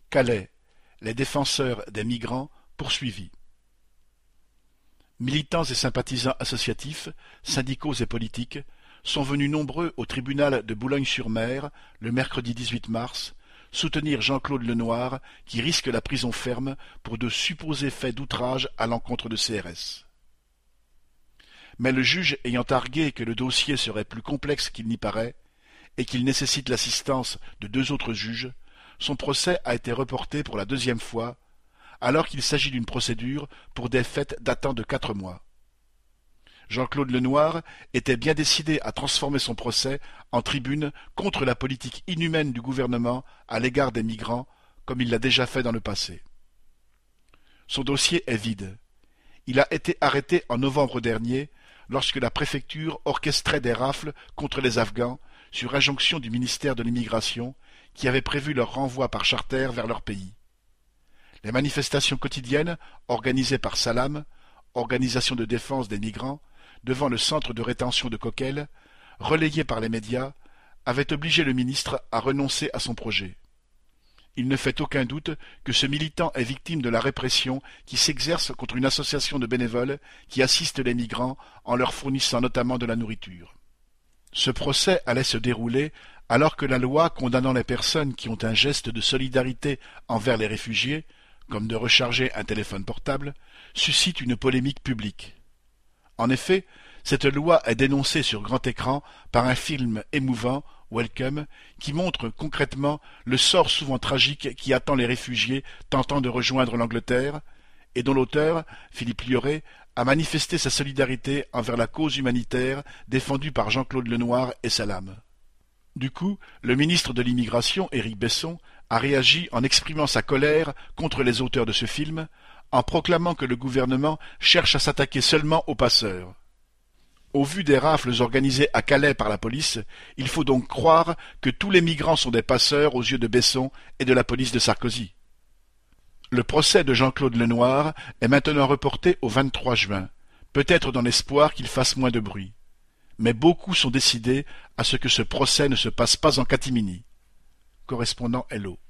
Calais, les défenseurs des migrants poursuivis. Militants et sympathisants associatifs, syndicaux et politiques sont venus nombreux au tribunal de Boulogne-sur-Mer le mercredi 18 mars soutenir Jean-Claude Lenoir qui risque la prison ferme pour de supposés faits d'outrage à l'encontre de CRS. Mais le juge ayant argué que le dossier serait plus complexe qu'il n'y paraît et qu'il nécessite l'assistance de 2 autres juges, son procès a été reporté pour la 2e fois, alors qu'il s'agit d'une procédure pour des faits datant de 4 mois. Jean-Claude Lenoir était bien décidé à transformer son procès en tribune contre la politique inhumaine du gouvernement à l'égard des migrants, comme il l'a déjà fait dans le passé. Son dossier est vide. Il a été arrêté en novembre dernier, lorsque la préfecture orchestrait des rafles contre les Afghans, sur injonction du ministère de l'Immigration, qui avait prévu leur renvoi par charter vers leur pays. Les manifestations quotidiennes, organisées par Salam, organisation de défense des migrants, devant le centre de rétention de Coquelles, relayées par les médias, avaient obligé le ministre à renoncer à son projet. Il ne fait aucun doute que ce militant est victime de la répression qui s'exerce contre une association de bénévoles qui assiste les migrants en leur fournissant notamment de la nourriture. Ce procès allait se dérouler alors que la loi condamnant les personnes qui ont un geste de solidarité envers les réfugiés, comme de recharger un téléphone portable, suscite une polémique publique. En effet, cette loi est dénoncée sur grand écran par un film émouvant, Welcome, qui montre concrètement le sort souvent tragique qui attend les réfugiés tentant de rejoindre l'Angleterre, et dont l'auteur, Philippe Lioré, a manifesté sa solidarité envers la cause humanitaire défendue par Jean-Claude Lenoir et Salam. Du coup, le ministre de l'Immigration, Éric Besson, a réagi en exprimant sa colère contre les auteurs de ce film, en proclamant que le gouvernement cherche à s'attaquer seulement aux passeurs. Au vu des rafles organisées à Calais par la police, il faut donc croire que tous les migrants sont des passeurs aux yeux de Besson et de la police de Sarkozy. Le procès de Jean-Claude Lenoir est maintenant reporté au 23 juin, peut-être dans l'espoir qu'il fasse moins de bruit. Mais beaucoup sont décidés à ce que ce procès ne se passe pas en catimini. Correspondant Hello.